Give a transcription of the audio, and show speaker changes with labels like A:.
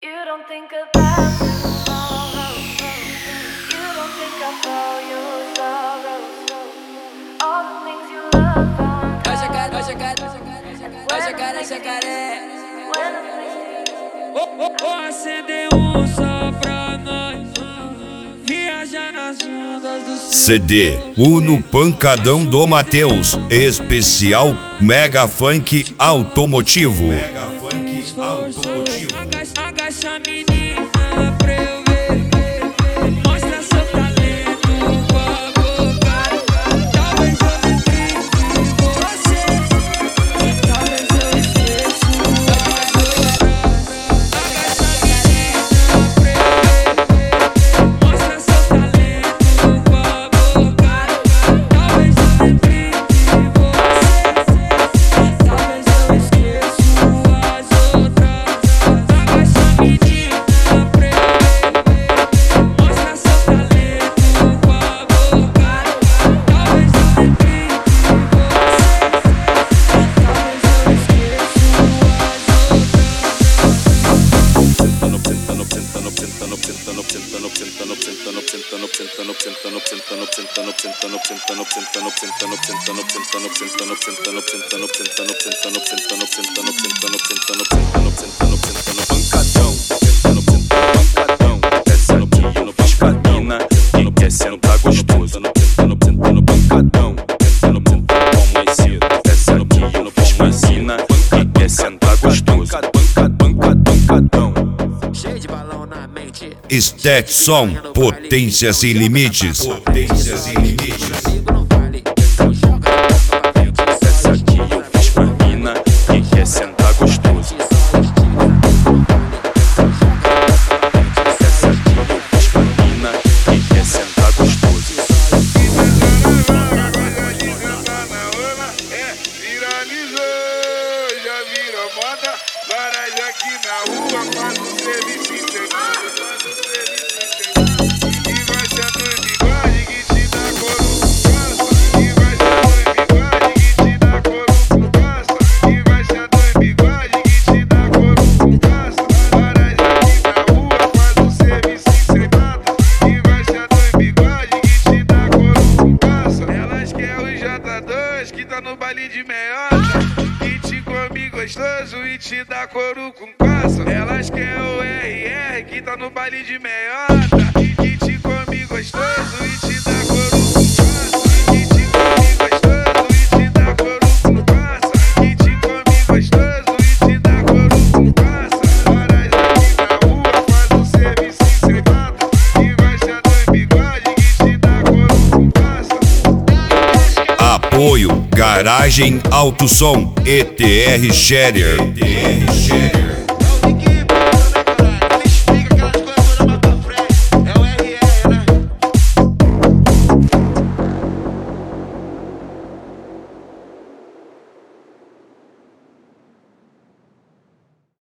A: You don't think about tomorrow. You don't think about your sorrows. All the things you love on
B: Acendeu só pra nós, viajar nas ondas do
C: CD Uno Pancadão do Matheus, especial Mega Funk Automotivo.
B: Agacha a menina pra eu ver, mostra seu talento, por favor. Talvez eu lembre de você, talvez eu esqueça as horas. Agacha a menina pra eu ver, mostra seu talento, por favor. Talvez eu lembre de você, talvez eu esqueça as outras.
D: Pancadão, desce aqui no piscadina e quer sentar gostoso. Pancadão, pão mais cedo, desce aqui no piscina e quer sentar gostoso. Pancadão,
E: cheio de balão na mente.
C: Stetson, potência sem limites. Potência sem limites.
E: Não vale, então joga pra frente.
D: desce aqui no piscina e quer sentar gostoso. Desce aqui no piscina e quer sentar gostoso.
F: Viralizou, já virou moda. Várias aqui na rua, faz um serviço integrado. E vai sendo bigode que te dá couro. E vai sendo bigode que te dá couro. E vai sendo bigode que te dá couro. Várias aqui na rua, faz um serviço integrado. E vai sendo bigode que te dá couro. Elas querem o J2 que tá no baile de meiota, que te come gostoso e te dá couro com caça. Elas querem o RR que tá no baile de meiota, que te come gostoso e te dá couro com caça. Que te come gostoso e te dá couro com caça. Que te come gostoso e te dá couro com caça. Várias aqui na rua faz um serviço secreto e vai ser dois bigode que te dá couro com caça.
C: Apoio Garagem Alto Som, ETR Sharer.